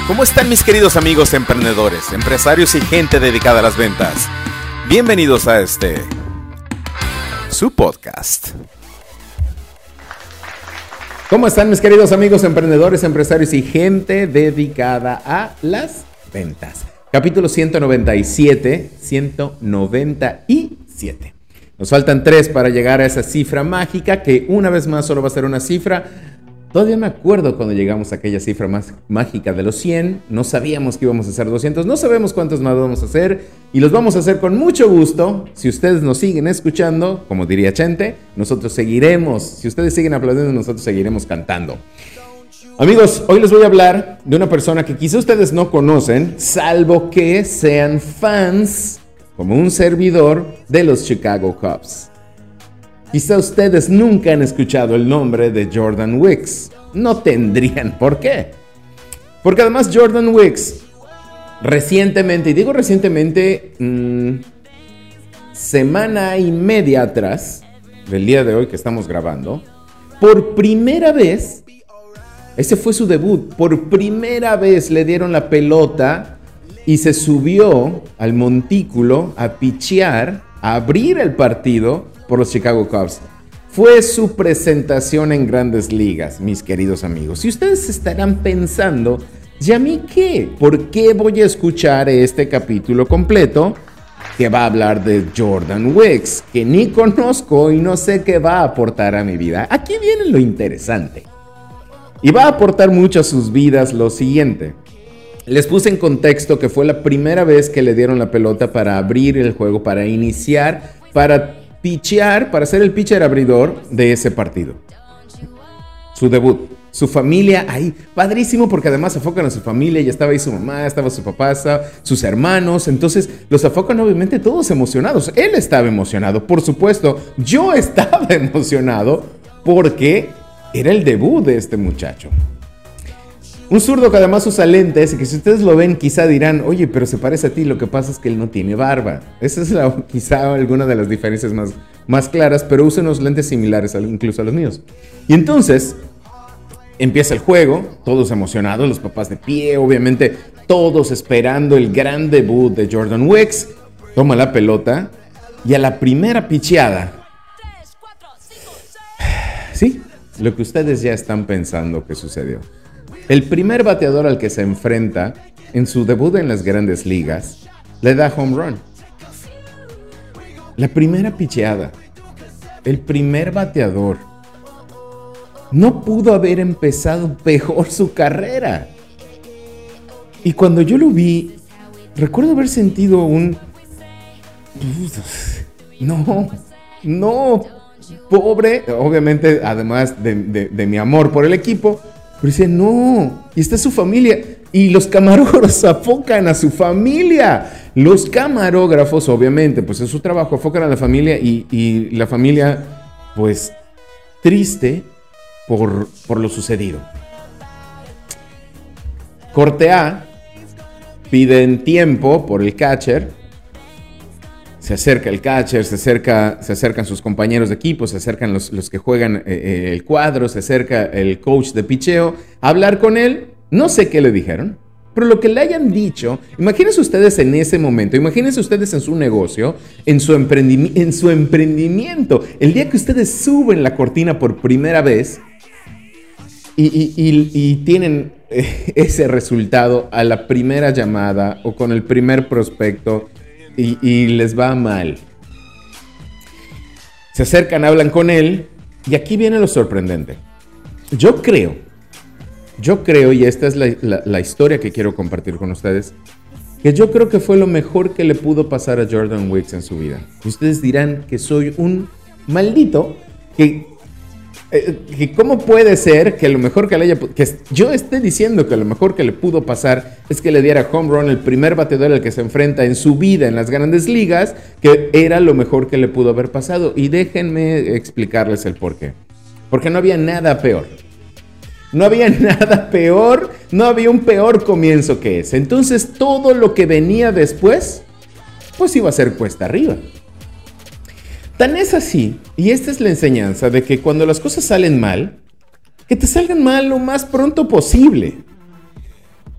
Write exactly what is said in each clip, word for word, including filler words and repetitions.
¿Cómo están mis queridos amigos emprendedores, empresarios y gente dedicada a las ventas? Bienvenidos a este, su podcast. ¿Cómo están mis queridos amigos emprendedores, empresarios y gente dedicada a las ventas? Capítulo ciento noventa y siete, ciento noventa y siete. Nos faltan tres para llegar a esa cifra mágica que una vez más solo va a ser una cifra. Todavía me acuerdo cuando llegamos a aquella cifra más mágica de los cien. No sabíamos que íbamos a hacer doscientos. No sabemos cuántos más vamos a hacer. Y los vamos a hacer con mucho gusto. Si ustedes nos siguen escuchando, como diría Chente, nosotros seguiremos. Si ustedes siguen aplaudiendo, nosotros seguiremos cantando. Amigos, hoy les voy a hablar de una persona que quizá ustedes no conocen, salvo que sean fans, como un servidor, de los Chicago Cubs. Quizá ustedes nunca han escuchado el nombre de Jordan Wicks. No tendrían por qué. Porque además Jordan Wicks, recientemente, y digo recientemente, mmm, semana y media atrás, del día de hoy que estamos grabando, por primera vez, ese fue su debut, por primera vez le dieron la pelota y se subió al montículo a pichear, a abrir el partido por los Chicago Cubs. Fue su presentación en Grandes Ligas, mis queridos amigos. Y ustedes estarán pensando, ¿y a mí qué? ¿Por qué voy a escuchar este capítulo completo que va a hablar de Jordan Wicks, que ni conozco y no sé qué va a aportar a mi vida? Aquí viene lo interesante. Y va a aportar mucho a sus vidas lo siguiente. Les puse en contexto que fue la primera vez que le dieron la pelota para abrir el juego, para iniciar, para pichear, para ser el pitcher abridor de ese partido. Su debut, su familia ahí, padrísimo porque además se enfocan a su familia, ya estaba ahí su mamá, estaba su papá, estaba sus hermanos, entonces los enfocan obviamente todos emocionados. Él estaba emocionado, por supuesto, yo estaba emocionado porque era el debut de este muchacho. Un zurdo que además usa lentes y que si ustedes lo ven quizá dirán, oye, pero se parece a ti, lo que pasa es que él no tiene barba. Esa es la, quizá alguna de las diferencias más, más claras, pero usa unos lentes similares incluso a los míos. Y entonces empieza el juego, todos emocionados, los papás de pie, obviamente todos esperando el gran debut de Jordan Wicks. Toma la pelota y a la primera picheada, sí, lo que ustedes ya están pensando que sucedió. El primer bateador al que se enfrenta en su debut en las Grandes Ligas le da home run. La primera picheada, el primer bateador, no pudo haber empezado peor su carrera. Y cuando yo lo vi, recuerdo haber sentido un... No, no, pobre, obviamente además de, de, de mi amor por el equipo. Pero dice, no, y está su familia. Y los camarógrafos afocan a su familia. Los camarógrafos, obviamente, pues es su trabajo, afocan a la familia y, y la familia, pues, triste por, por lo sucedido. Corte A, piden tiempo por el catcher. Se acerca el catcher, se, acerca, se acercan sus compañeros de equipo, se acercan los, los que juegan eh, el cuadro, se acerca el coach de picheo a hablar con él. No sé qué le dijeron, pero lo que le hayan dicho, imagínense ustedes en ese momento, imagínense ustedes en su negocio, en su, emprendimi- en su emprendimiento, el día que ustedes suben la cortina por primera vez y, y, y, y tienen eh, ese resultado a la primera llamada o con el primer prospecto. Y, y les va mal. Se acercan, hablan con él. Y aquí viene lo sorprendente. Yo creo, yo creo, y esta es la, la, la historia que quiero compartir con ustedes, que yo creo que fue lo mejor que le pudo pasar a Jordan Wicks en su vida. Ustedes dirán que soy un maldito, que, eh, que cómo puede ser que lo mejor que le haya, que yo esté diciendo que lo mejor que le pudo pasar es que le diera home run el primer bateador al que se enfrenta en su vida en las Grandes Ligas, que era lo mejor que le pudo haber pasado. Y déjenme explicarles el por qué. Porque no había nada peor. No había nada peor, no había un peor comienzo que ese. Entonces todo lo que venía después, pues iba a ser cuesta arriba. Tan es así, y esta es la enseñanza, de que cuando las cosas salen mal, que te salgan mal lo más pronto posible.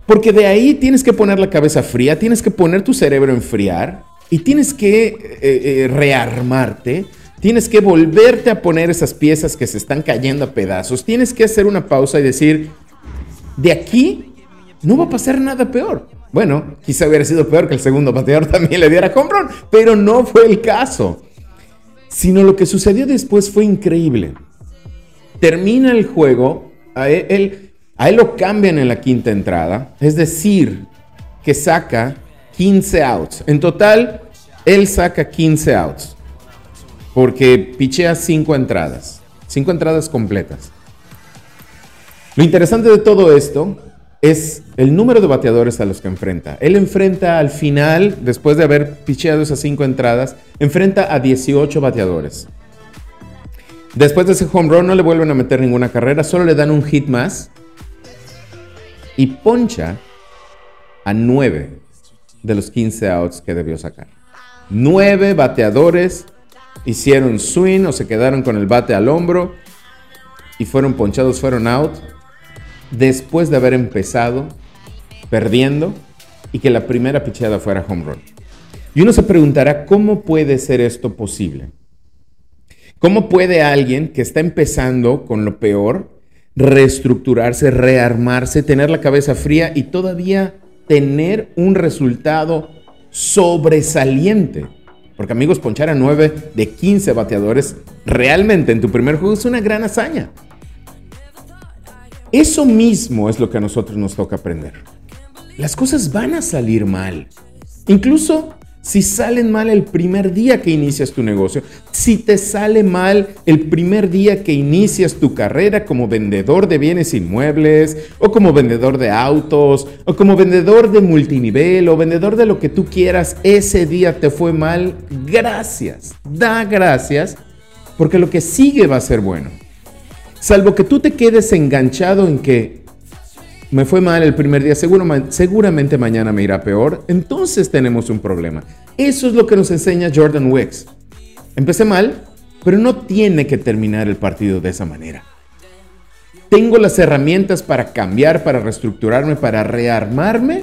Porque de ahí tienes que poner la cabeza fría, tienes que poner tu cerebro a enfriar y tienes que eh, eh, rearmarte, tienes que volverte a poner esas piezas que se están cayendo a pedazos, tienes que hacer una pausa y decir, de aquí no va a pasar nada peor. Bueno, quizá hubiera sido peor que el segundo bateador también le diera home run, pero no fue el caso. Sino lo que sucedió después fue increíble. Termina el juego, a él, él, a él lo cambian en la quinta entrada, es decir, que saca quince outs. En total, él saca quince outs, porque pichea cinco entradas, cinco entradas completas. Lo interesante de todo esto es el número de bateadores a los que enfrenta. Él enfrenta al final, después de haber picheado esas cinco entradas, enfrenta a dieciocho bateadores. Después de ese home run no le vuelven a meter ninguna carrera, solo le dan un hit más y poncha a nueve de los quince outs que debió sacar. Nueve bateadores hicieron swing o se quedaron con el bate al hombro y fueron ponchados, fueron out, después de haber empezado perdiendo y que la primera picheada fuera home run. Y uno se preguntará, ¿cómo puede ser esto posible? ¿Cómo puede alguien que está empezando con lo peor reestructurarse, rearmarse, tener la cabeza fría y todavía tener un resultado sobresaliente? Porque, amigos, ponchar a nueve de quince bateadores realmente en tu primer juego es una gran hazaña. Eso mismo es lo que a nosotros nos toca aprender. Las cosas van a salir mal. Incluso si salen mal el primer día que inicias tu negocio, si te sale mal el primer día que inicias tu carrera como vendedor de bienes inmuebles, o como vendedor de autos, o como vendedor de multinivel, o vendedor de lo que tú quieras, ese día te fue mal, gracias, da gracias, porque lo que sigue va a ser bueno. Salvo que tú te quedes enganchado en que me fue mal el primer día, seguro, seguramente mañana me irá peor, entonces tenemos un problema. Eso es lo que nos enseña Jordan Wicks. Empecé mal, pero no tiene que terminar el partido de esa manera. Tengo las herramientas para cambiar, para reestructurarme, para rearmarme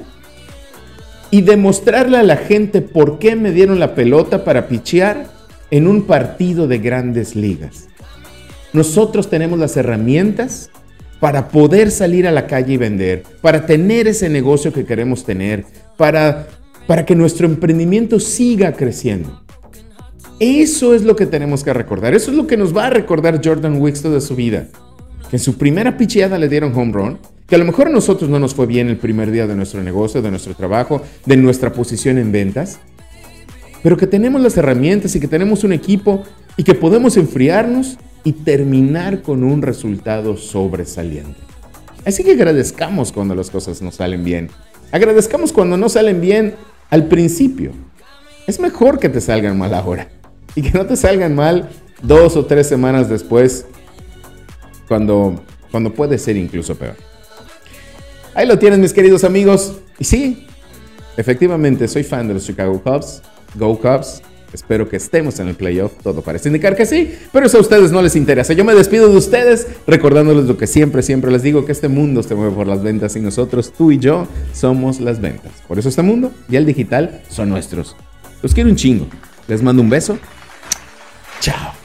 y demostrarle a la gente por qué me dieron la pelota para pichear en un partido de grandes ligas. Nosotros tenemos las herramientas para poder salir a la calle y vender, para tener ese negocio que queremos tener, para, para que nuestro emprendimiento siga creciendo. Eso es lo que tenemos que recordar. Eso es lo que nos va a recordar Jordan Wicks toda su vida. Que en su primera picheada le dieron home run, que a lo mejor a nosotros no nos fue bien el primer día de nuestro negocio, de nuestro trabajo, de nuestra posición en ventas, pero que tenemos las herramientas y que tenemos un equipo y que podemos enfriarnos y terminar con un resultado sobresaliente. Así que agradezcamos cuando las cosas nos salen bien. Agradezcamos cuando no salen bien al principio. Es mejor que te salgan mal ahora y que no te salgan mal dos o tres semanas después, cuando, cuando puede ser incluso peor. Ahí lo tienen, mis queridos amigos. Y sí, efectivamente soy fan de los Chicago Cubs. Go Cubs. Espero que estemos en el playoff, todo parece indicar que sí, pero eso a ustedes no les interesa. Yo me despido de ustedes recordándoles lo que siempre, siempre les digo, que este mundo se mueve por las ventas y nosotros, tú y yo, somos las ventas. Por eso este mundo y el digital son nuestros. Los quiero un chingo. Les mando un beso. Chao.